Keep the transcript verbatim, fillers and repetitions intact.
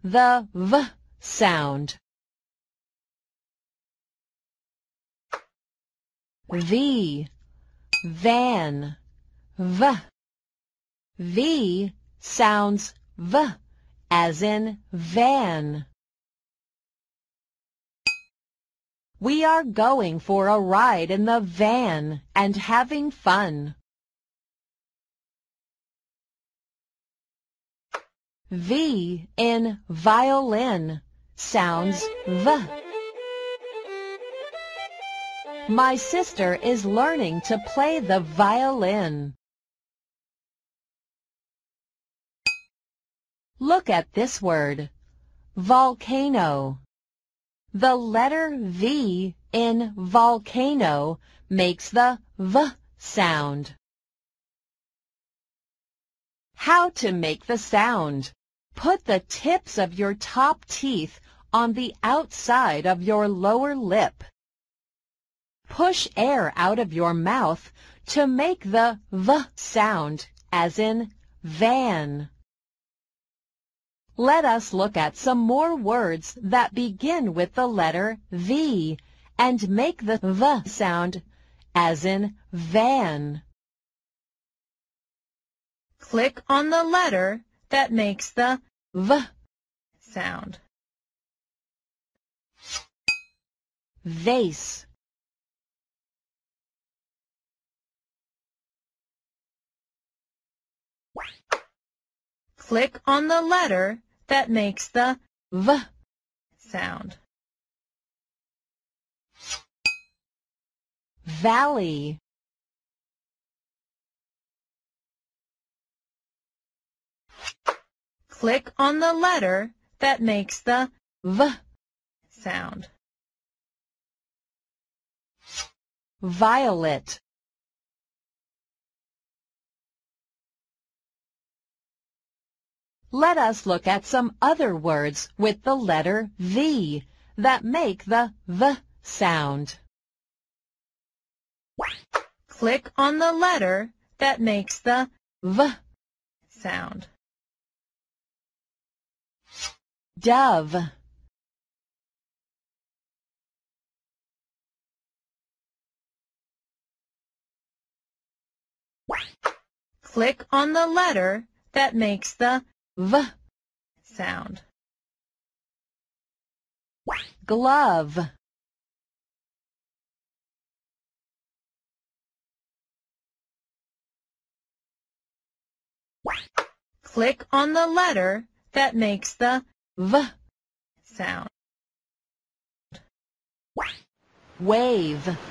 the V sound. V, van, V. V sounds V, as in van. We are going for a ride in the van and having fun. V in violin sounds V. My sister is learning to play the violin. Look at this word, volcano. The letter V in volcano makes the V sound. How to make the sound? Put the tips of your top teeth on the outside of your lower lip. Push air out of your mouth to make the V sound, as in van. Let us look at some more words that begin with the letter V and make the V sound, as in van. Click on the letter that makes the V sound. Vase. Click on the letter that makes the V sound. Valley. Click on the letter that makes the V sound. Violet. Let us look at some other words with the letter V that make the V sound. Click on the letter that makes the V sound. Dove. Click on the letter that makes the V sound. Glove. Click on the letter that makes the V sound. Wave.